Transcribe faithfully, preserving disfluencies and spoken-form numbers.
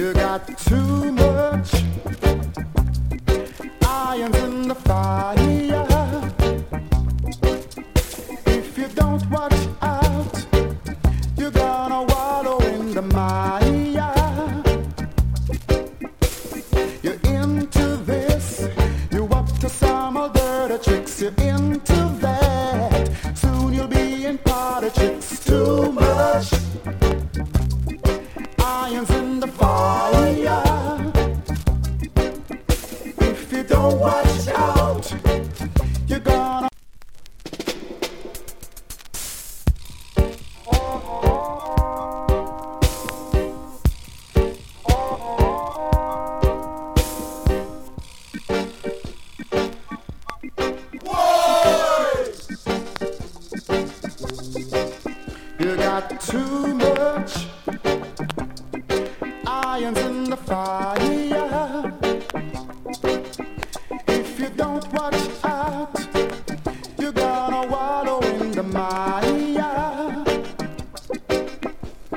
You got too much irons in the fire. If you don't watch out, you're gonna wallow in the mire. You're into this, you're up to some of dirty tricks. You're into that, soon you'll be in politics. Too much irons in the fire. If you don't watch out, you're gonna You got too much irons in the fire. If you don't watch out,